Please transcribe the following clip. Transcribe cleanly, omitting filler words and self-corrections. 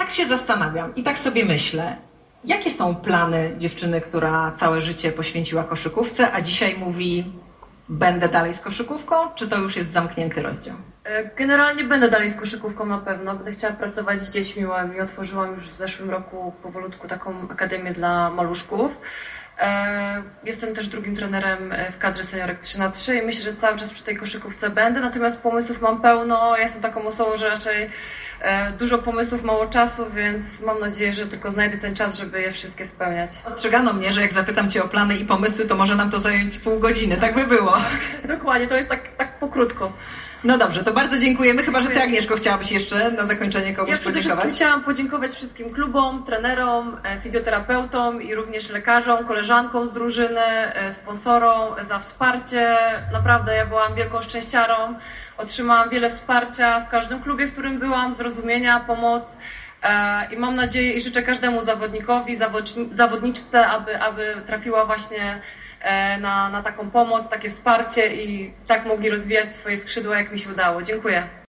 tak się zastanawiam i tak sobie myślę, jakie są plany dziewczyny, która całe życie poświęciła koszykówce, a dzisiaj mówi, będę dalej z koszykówką, czy to już jest zamknięty rozdział? Generalnie będę dalej z koszykówką na pewno. Będę chciała pracować z dziećmi i otworzyłam już w zeszłym roku powolutku taką akademię dla maluszków. Jestem też drugim trenerem w kadrze seniorek 3x3 i myślę, że cały czas przy tej koszykówce będę, natomiast pomysłów mam pełno. Ja jestem taką osobą, że raczej dużo pomysłów, mało czasu, więc mam nadzieję, że tylko znajdę ten czas, żeby je wszystkie spełniać. Ostrzegano mnie, że jak zapytam Cię o plany i pomysły, to może nam to zająć z pół godziny. Tak by było. Dokładnie, to jest tak pokrótko. No dobrze, to bardzo dziękujemy. Chyba, że Ty, Agnieszko, chciałabyś jeszcze na zakończenie komuś podziękować. Ja przede wszystkim chciałam podziękować wszystkim klubom, trenerom, fizjoterapeutom i również lekarzom, koleżankom z drużyny, sponsorom za wsparcie. Naprawdę ja byłam wielką szczęściarą. Otrzymałam wiele wsparcia w każdym klubie, w którym byłam, zrozumienia, pomoc i mam nadzieję i życzę każdemu zawodnikowi, zawodniczce, aby trafiła właśnie na taką pomoc, takie wsparcie i tak mogli rozwijać swoje skrzydła, jak mi się udało. Dziękuję.